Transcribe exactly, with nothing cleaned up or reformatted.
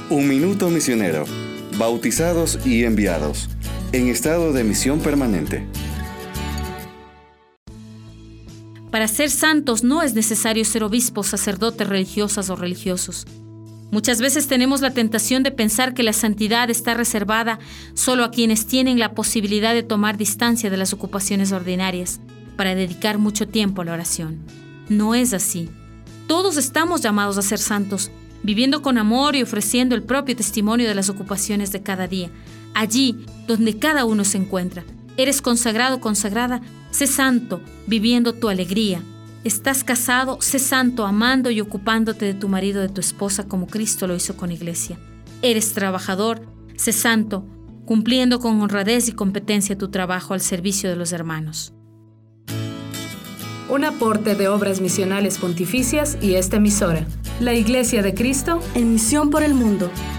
Un minuto misionero. Bautizados y enviados. En estado de misión permanente. Para ser santos no es necesario ser obispos, sacerdotes, religiosas o religiosos. Muchas veces tenemos la tentación de pensar que la santidad está reservada solo a quienes tienen la posibilidad de tomar distancia de las ocupaciones ordinarias para dedicar mucho tiempo a la oración. No es así. Todos estamos llamados a ser santos, viviendo con amor y ofreciendo el propio testimonio de las ocupaciones de cada día, allí donde cada uno se encuentra. Eres consagrado, consagrada, sé santo, viviendo tu alegría. Estás casado, sé santo, amando y ocupándote de tu marido, de tu esposa, como Cristo lo hizo con Iglesia. Eres trabajador, sé santo, cumpliendo con honradez y competencia tu trabajo al servicio de los hermanos. Un aporte de Obras Misionales Pontificias y esta emisora, la Iglesia de Cristo, en misión por el mundo.